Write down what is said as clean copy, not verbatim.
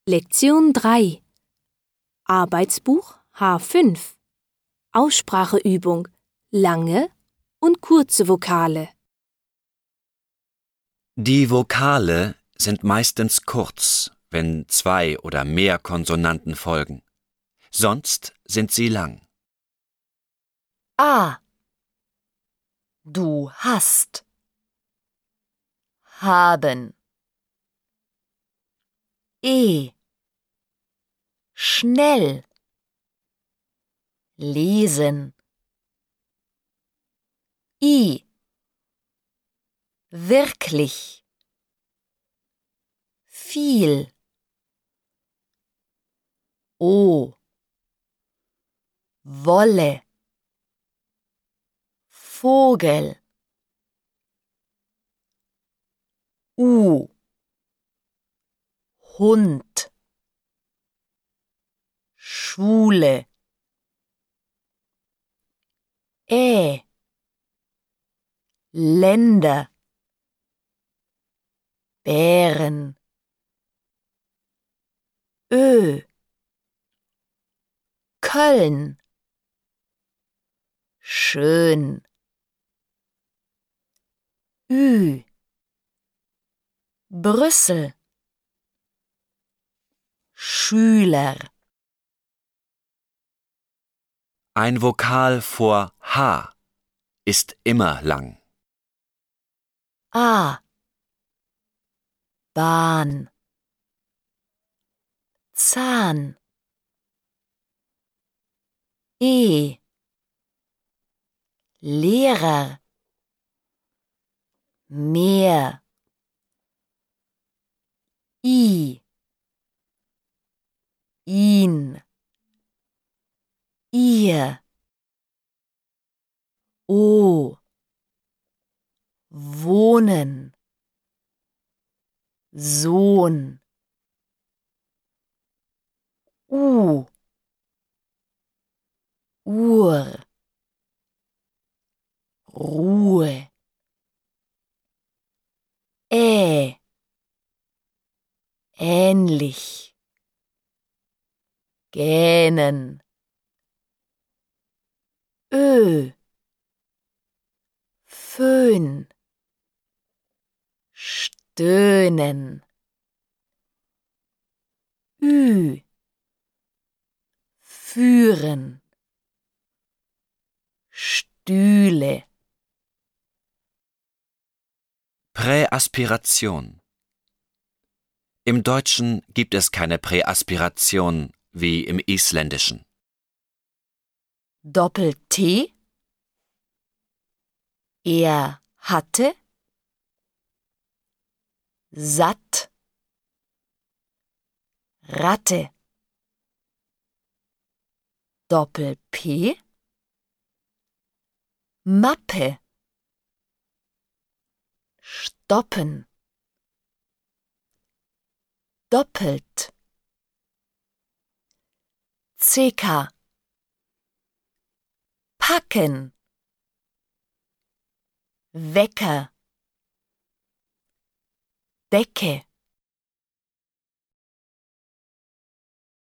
Lektion 3 Arbeitsbuch H5 Ausspracheübung Lange und kurze Vokale. Die Vokale sind meistens kurz, wenn 2 oder mehr Konsonanten folgen. Sonst sind sie lang. A. Du hast. Haben. E. Schnell. Lesen. I. Wirklich. Viel. O. Wolle. Vogel. U. Hund. Schule. Länder. Bären. Köln. Schön. Brüssel. Schüler. Ein Vokal vor H ist immer lang. A. Bahn. Zahn. E. Lehrer. Meer. I. Ihn. Ihr. O. Wohnen. Sohn. Uhr. Ruhe. Ähnlich. Gähnen. Föhn. Stöhnen. Führen. Stühle. Präaspiration. Im Deutschen gibt es keine Präaspiration wie im Isländischen. Doppel-T. Er hatte. Satt. Ratte. Doppel-P. Mappe. Stoppen. Doppelt. CK. Packen. Wecker. Decke.